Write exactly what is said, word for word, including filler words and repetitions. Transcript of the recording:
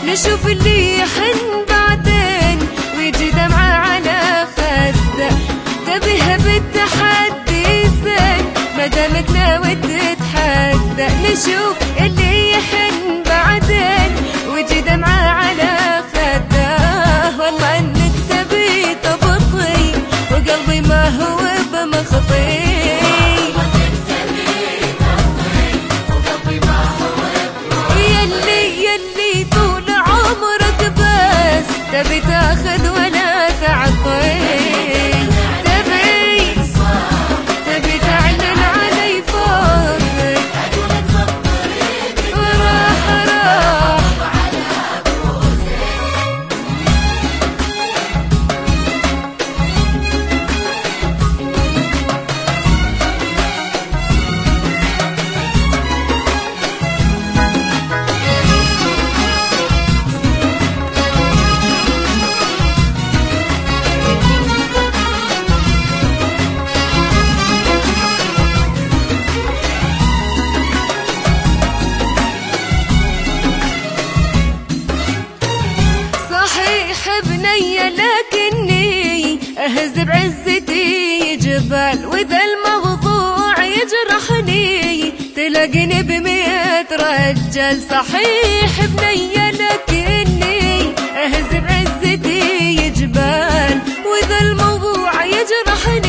نشوف اللي يحن بعدين ويجي دمعة على خده. تبيها بالتحدي زين مدامك ناوي تتحدى. نشوف اللي يحن بعدين ويجي دمعة على خده. والله انك تبي تبطي وقلبي ما هو بمخطي. يلي يلي طول عمرك بس تبي تاخذ ولا تعطي. تبي تبي تعلن علي فوقك وراح راح. صحيح بنية لكني أهز بعزتي جبال. وإذا الموضوع يجرحني تلاقيني بمية رجال. صحيح بنية لكني أهز بعزتي جبال. وإذا الموضوع يجرحني